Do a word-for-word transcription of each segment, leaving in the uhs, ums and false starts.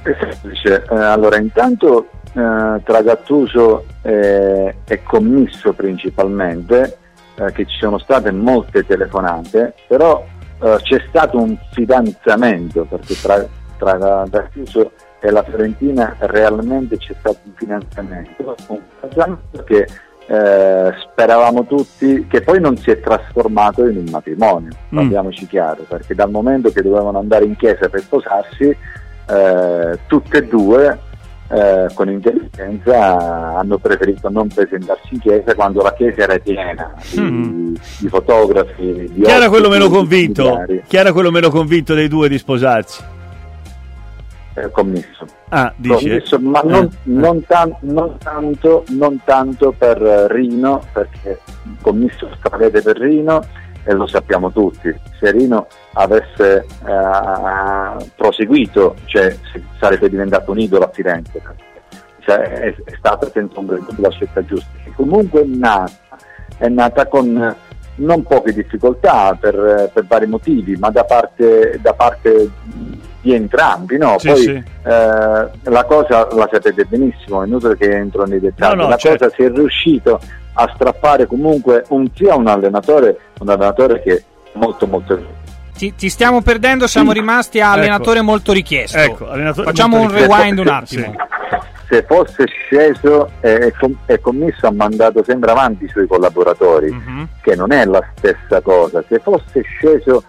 È semplice. Eh, allora, intanto eh, tra Gattuso e, e Commisso principalmente, eh, che ci sono state molte telefonate, però eh, c'è stato un fidanzamento, perché tra, tra Gattuso e la Fiorentina realmente c'è stato un finanziamento, un fidanzamento che eh, speravamo tutti, che poi non si è trasformato in un matrimonio, mm. parliamoci chiaro, perché dal momento che dovevano andare in chiesa per sposarsi, eh, tutte e due eh, con intelligenza hanno preferito non presentarsi in chiesa quando la chiesa era piena di, mm. di fotografi, di chi era quello meno convinto? Chi era quello meno convinto dei due di sposarsi? Commisso, ah, dici, commisso eh. ma non, eh. non, tan- non, tanto, non tanto per Rino, perché Commisso stravede per Rino e lo sappiamo tutti. Se Rino avesse eh, proseguito, cioè sarebbe diventato un idolo a Firenze, cioè, è, è stata senza ombra di dubbio la scelta giusta. E comunque è nata, è nata con non poche difficoltà per, per vari motivi, ma da parte, da parte di entrambi, no? Sì, Poi sì. Eh, la cosa la sapete benissimo, è inutile che entro nei dettagli. No, no, la certo. cosa si è riuscito a strappare comunque un sia un allenatore, un allenatore che è molto molto. Ti, ti stiamo perdendo, siamo sì. rimasti a allenatore ecco. molto richiesto. Ecco, allenatore facciamo molto un richiesto. rewind un attimo. Sì. Se fosse sceso e eh, Commisso ha mandato sempre avanti i suoi collaboratori, mm-hmm. che non è la stessa cosa. Se fosse sceso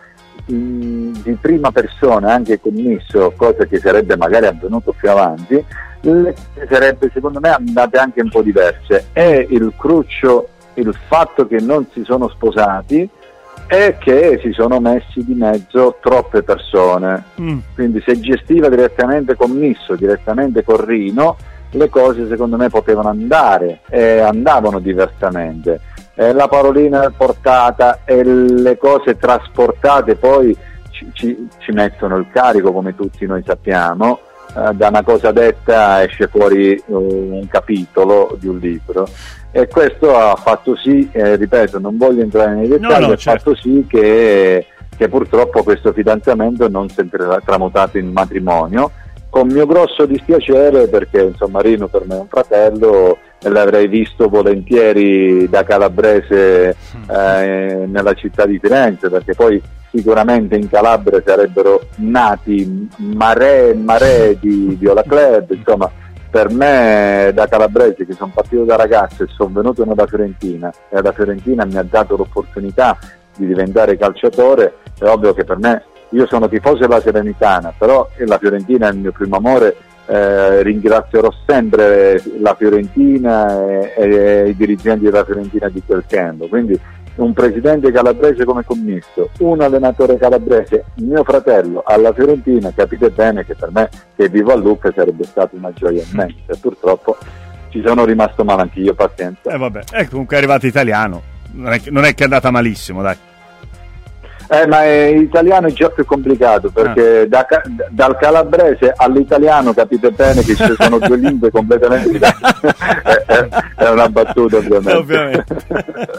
mh, di prima persona anche Commisso, cosa che sarebbe magari avvenuto più avanti, le sarebbe secondo me andate anche un po' diverse. È il cruccio il fatto che non si sono sposati e che si sono messi di mezzo troppe persone, mm. quindi se gestiva direttamente Commisso, direttamente con Rino, le cose secondo me potevano andare e andavano diversamente. Eh, la parolina portata e le cose trasportate poi ci, ci, ci mettono il carico, come tutti noi sappiamo. Eh, da una cosa detta esce fuori uh, un capitolo di un libro, e questo ha fatto sì, eh, ripeto, non voglio entrare nei dettagli, no, no, ha certo. fatto sì che, che purtroppo questo fidanzamento non si è tramutato in matrimonio, con mio grosso dispiacere, perché insomma Rino per me è un fratello e l'avrei visto volentieri da calabrese eh, nella città di Firenze, perché poi sicuramente in Calabria sarebbero nati maree maree di viola club. Insomma, per me da calabrese, che sono partito da ragazzo e sono venuto da Fiorentina, e la Fiorentina mi ha dato l'opportunità di diventare calciatore, è ovvio che per me, io sono tifoso della Salernitana, però la Fiorentina è il mio primo amore. Eh, ringrazierò sempre la Fiorentina e, e i dirigenti della Fiorentina di quel tempo. Quindi un presidente calabrese come Commisso, un allenatore calabrese, mio fratello alla Fiorentina, capite bene che per me, che vivo a Lucca, sarebbe stata una gioia immensa. Purtroppo ci sono rimasto male anche io, pazienza. Eh vabbè, è comunque è arrivato italiano, non è, che, non è che è andata malissimo, dai. Eh, ma è, italiano è già più complicato, perché ah. da, dal calabrese all'italiano capite bene che ci sono due lingue completamente diverse. è, è una battuta ovviamente. ovviamente.